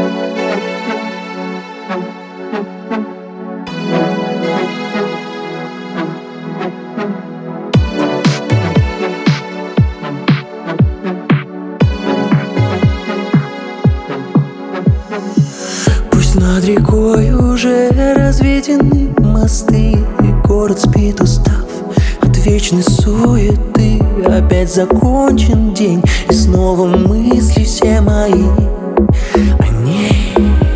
Над рекой уже разведены мосты, и город спит, устав от вечной суеты. Опять закончен день, и снова мысли все мои о ней.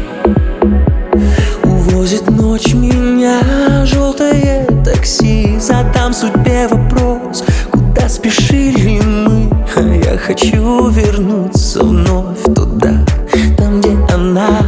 Увозит ночь меня желтое такси, задам судьбе вопрос: куда спешили мы? А я хочу вернуться вновь туда, там, где она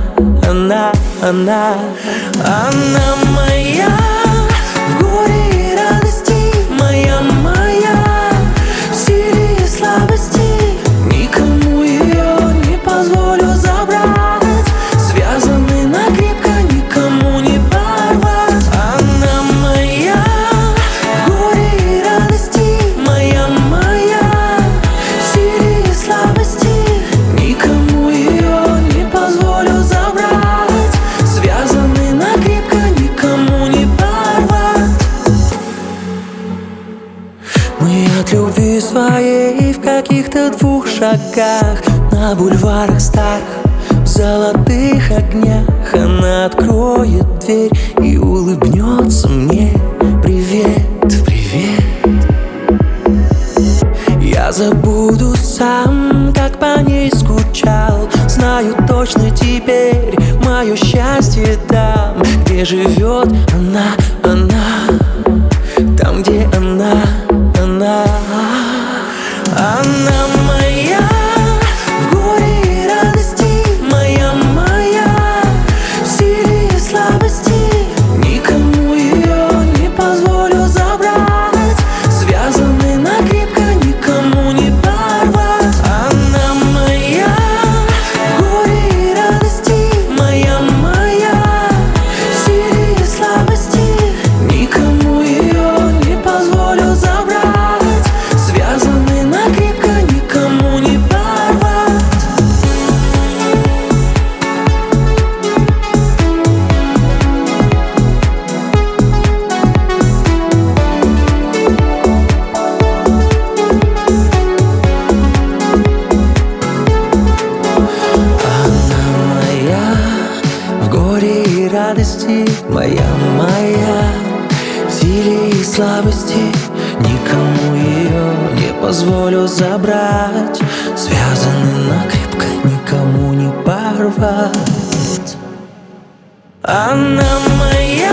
моя, в горе и радости, моя, в силе и слабости. Никому ее не позволю забрать, связаны накрепко, никому не порвать. Она моя, в горе и радости, моя, в силе и слабости. Никому ее не позволю забрать, связаны накрепко, никому не порвать. Мы от любви своей в каких-то 2 шагах, на бульварах старых, в золотых огнях. Она откроет дверь и улыбнется мне: привет, привет. Я забуду сам, как по ней скучал. Знаю точно теперь, мое счастье там, где живет она, там, где она моя, в горе и радости, моя, в силе и слабости. Никому ее не позволю забрать, связаны накрепко, никому не порвать. Она моя, в горе и радости, моя, в силе и слабости. Никому ее не позволю забрать, связаны накрепко, никому не порвать. В горе и радости, моя, в силе и слабости. Никому ее не позволю забрать, связаны накрепко, никому не порвать. Она моя.